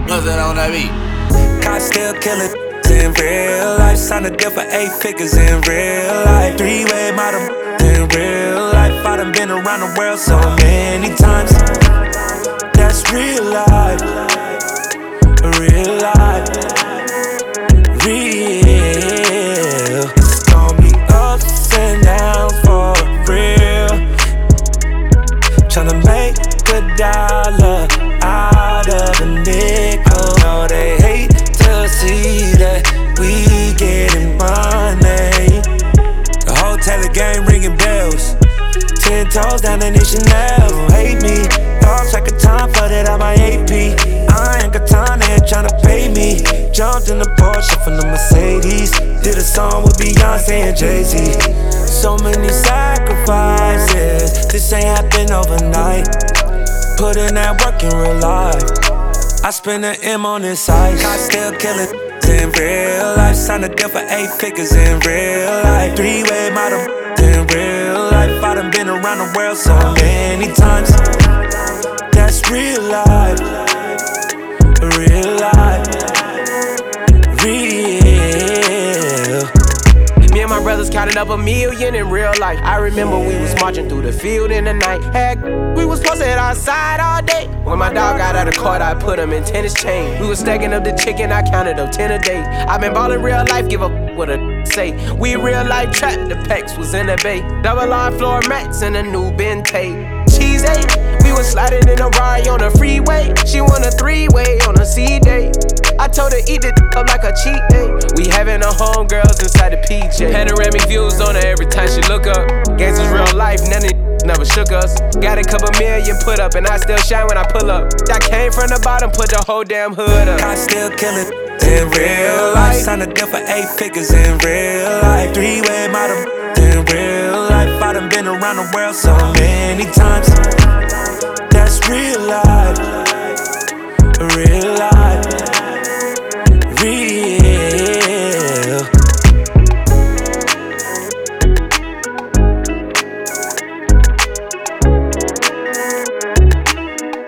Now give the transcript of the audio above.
Nothing on that beat. I still kill it in real life. Signed a deal for 8 figures in real life. 3-way model in real life. I done been around the world so many times. That's real life. Real life. Real. It's gonna be ups and downs for real. Tryna make a dollar out of a nickel. No, they hate to see that we getting money. The whole Taylor game ringing bells. 10 toes down in Chanel. Hate me. Lost track of time for that on my AP. I ain't got time, they ain't tryna pay me. Jumped in the Porsche from the Mercedes. Did a song with Beyonce and Jay-Z. So many sacrifices. This ain't happen overnight. Put in that work in real life. I spend an M on this ice. I still kill it in real life. Signed a deal for 8 figures in real life. 3-way model in real life. I done been around the world so many times. That's real life. Real life. Real. Me and my brothers counted up $1 million in real life. I remember we was marching through the field in the night. Heck, we was posted outside all day. When my dog got out of court, I put him in tennis chain. We was stacking up the chicken, I counted up 10 a day. I been ballin' real life, give a what a say. We real life trapped, the pecs was in the bay. Double line floor mats and a new Bentay. Cheese 8, we was sliding in a ride on the freeway. She want a 3-way on a C-day. I told her eat it up like a cheat day. We having a homegirls inside the PJ. Panoramic views on her every time she look up. Gangsters real life, none of never shook us. Got a couple million put up and I still shine when I pull up. I came from the bottom, put the whole damn hood up. I still kill it in real life. Signed a deal for 8 figures in real life. 3-way model in real life. I done been around the world so many times.